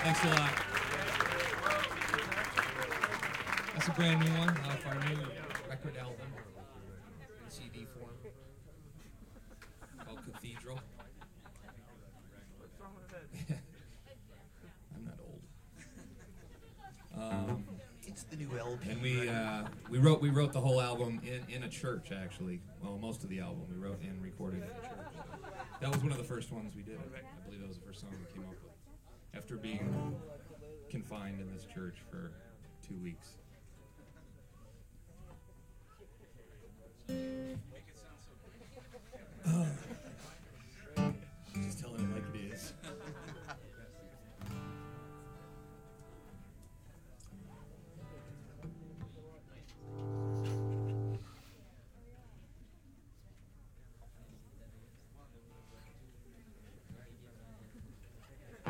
Thanks a lot. That's a brand new one off our new record album in CD form called Cathedral. I'm not old. It's the new LP. And we wrote the whole album in a church, actually. Well, most of the album we wrote and recorded in a church. That was one of the first ones we did. I believe that was the first song we came up with after being confined in this church for 2 weeks.